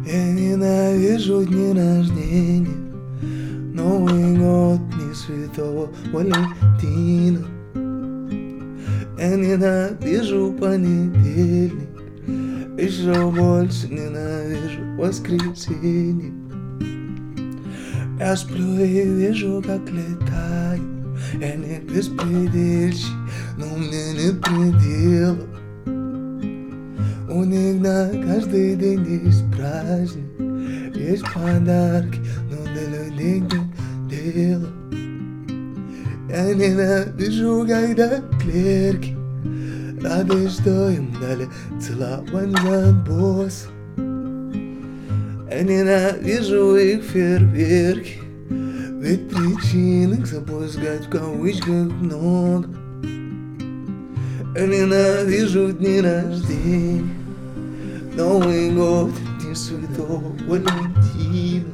Я ненавижу дни рождения, Новый год не Святого Валентина. Я ненавижу понедельник, еще больше ненавижу воскресенье. Я сплю и вижу, как летаю. Я не беспредельщик, но мне нет предела. У них на каждый день есть праздник, есть подарки, но для людей нет дела. Я ненавижу, когда клерки рады, что им дали целовать за босс. Я ненавижу их фейерверки, ведь причин их запускать в кавычках много. Я ненавижу дни рождения, Новый год, День Святого Валентина.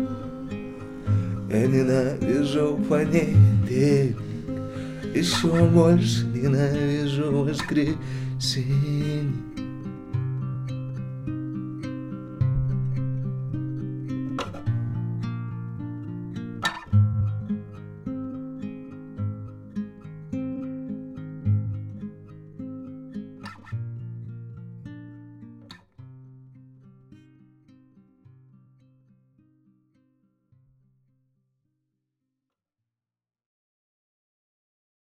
Я ненавижу понедельник, еще больше ненавижу воскресенье.